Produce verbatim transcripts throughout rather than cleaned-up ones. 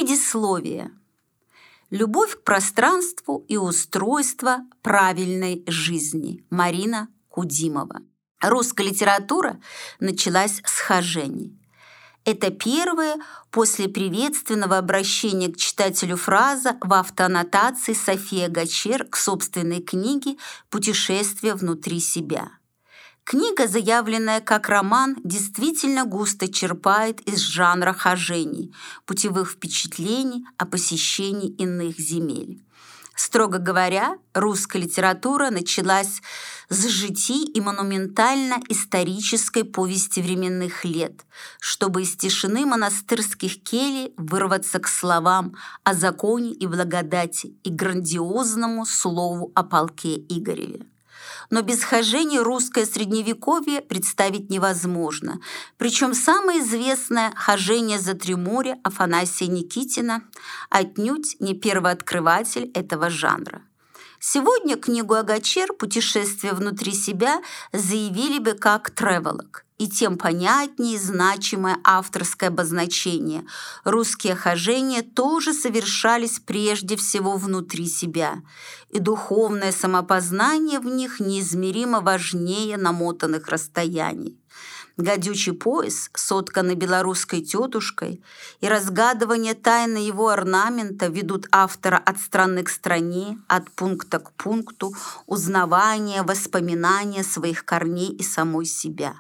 Предисловие. Любовь к пространству и устройство правильной жизни. Марина Кудимова. Русская литература началась с хожений. Это первая после приветственного обращения к читателю фраза в автоаннотации Софии Агачер к собственной книге «Путешествие внутри себя». Книга, заявленная как роман, действительно густо черпает из жанра хожений, путевых впечатлений о посещении иных земель. Строго говоря, русская литература началась с житий и монументально-исторической повести временных лет, чтобы из тишины монастырских келий вырваться к словам о законе и благодати и грандиозному слову о полке Игореве. Но без хожений русское средневековье представить невозможно. Причем самое известное «Хожение за три моря» Афанасия Никитина отнюдь не первооткрыватель этого жанра. Сегодня книгу Агачер «Путешествие внутри себя» заявили бы как «тревелог». И тем понятнее значимое авторское обозначение. Русские хожения тоже совершались прежде всего внутри себя, и духовное самопознание в них неизмеримо важнее намотанных расстояний. «Гадючий пояс», сотканный белорусской тетушкой, и разгадывание тайны его орнамента ведут автора от страны к стране, от пункта к пункту, узнавания, воспоминания своих корней и самой себя.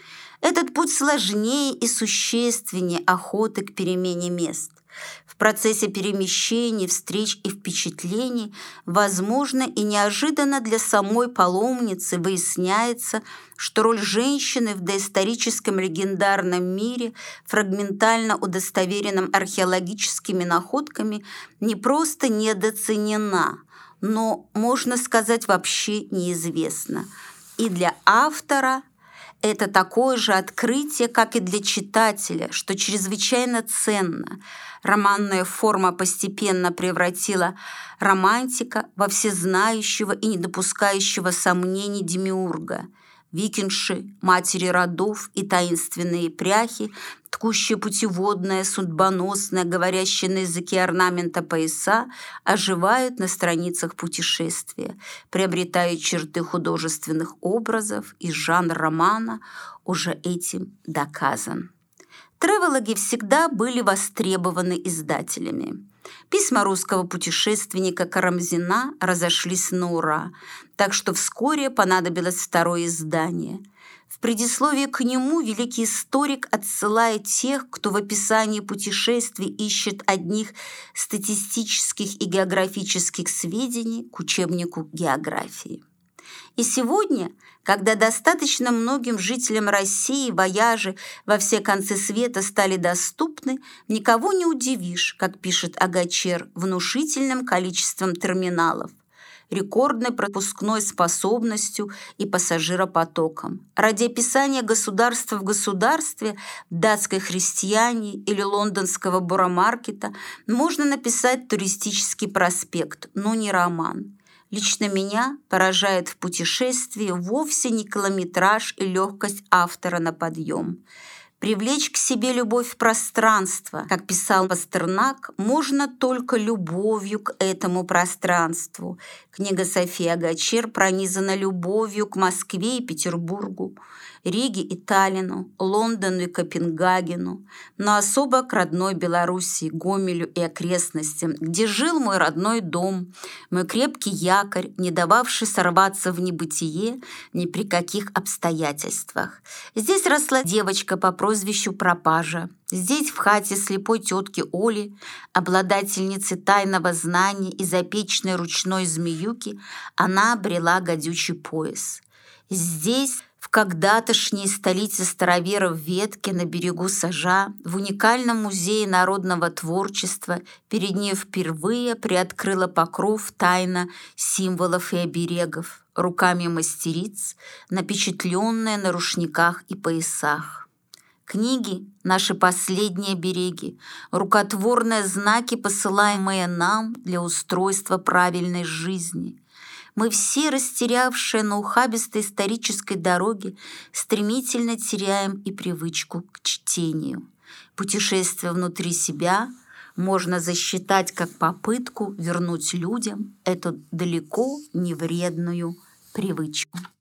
Этот путь сложнее и существеннее охоты к перемене мест. В процессе перемещений, встреч и впечатлений возможно и неожиданно для самой паломницы выясняется, что роль женщины в доисторическом легендарном мире, фрагментально удостоверенном археологическими находками, не просто недооценена, но, можно сказать, вообще неизвестна. И для автора это такое же открытие, как и для читателя, что чрезвычайно ценно. Романная форма постепенно превратила романтика во всезнающего и не допускающего сомнений демиурга. Викингши, матери родов и таинственные пряхи, ткущие путеводное, судьбоносное, говорящие на языке орнамента пояса, оживают на страницах путешествия, приобретая черты художественных образов, и жанр романа уже этим доказан. Тревелоги всегда были востребованы издателями. Письма русского путешественника Карамзина разошлись на ура, так что вскоре понадобилось второе издание. В предисловии к нему великий историк отсылает тех, кто в описании путешествий ищет одних статистических и географических сведений, к учебнику географии. И сегодня, когда достаточно многим жителям России вояжи во все концы света стали доступны, никого не удивишь, как пишет Агачер, внушительным количеством терминалов, рекордной пропускной способностью и пассажиропотоком. Ради описания государства в государстве, датской христиане или лондонского буромаркета можно написать туристический проспект, но не роман. Лично меня поражает в путешествии вовсе не километраж и легкость автора на подъем. Привлечь к себе любовь в пространство, как писал Пастернак, можно только любовью к этому пространству. Книга Софии Агачер пронизана любовью к Москве и Петербургу, Риге и Таллину, Лондону и Копенгагену, но особо к родной Белоруссии, Гомелю и окрестностям, где жил мой родной дом, мой крепкий якорь, не дававший сорваться в небытие ни при каких обстоятельствах. Здесь росла девочка по прозвищу Пропажа. Здесь, в хате слепой тетки Оли, обладательницы тайного знания и запечной ручной змеюки, она обрела гадючий пояс. Здесь, в когда-тошней столице староверов Ветке на берегу Сажа, в уникальном музее народного творчества, перед ней впервые приоткрыла покров тайна символов и оберегов, руками мастериц, напечатленная на рушниках и поясах. Книги — наши последние береги, рукотворные знаки, посылаемые нам для устройства правильной жизни. Мы все, растерявшие на ухабистой исторической дороге, стремительно теряем и привычку к чтению. Путешествие внутри себя можно засчитать как попытку вернуть людям эту далеко не вредную привычку.